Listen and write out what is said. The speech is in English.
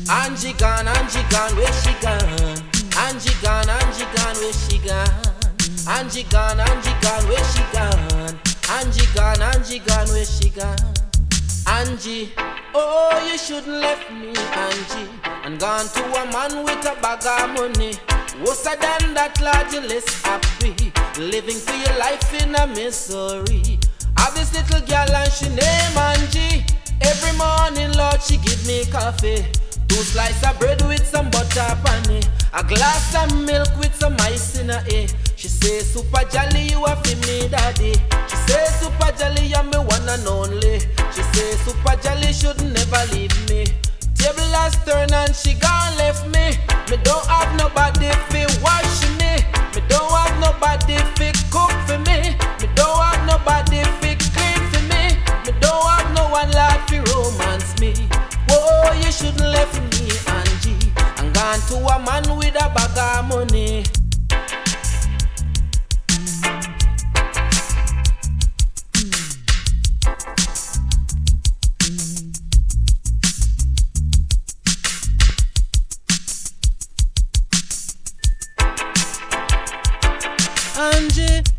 Angie gone, where she gone? Angie gone, where she gone? Angie gone, where she gone? Angie gone, where she gone? Angie, oh, you shouldn't left me, Angie, and gone to a man with a bag of money. Worse than that, Lord, you less happy, living for your life in a misery. Have this little girl and she name Angie. Every morning, Lord, she give me coffee, 2 slices of bread with some butter on it, a glass of milk with some ice in her ear. She say, super jolly, you are for me, daddy. She say, super jolly, you're me one and only. She say, super jolly should never leave me. Table has turned and she gone left me. Me don't have nobody fi wash me. Me don't have nobody fi cook for me. Me don't have nobody fi clean for me. Me don't have no one lad fi romance me. Whoa, you shouldn't left me, Angie, and gone to a man with a bag of money. Angie,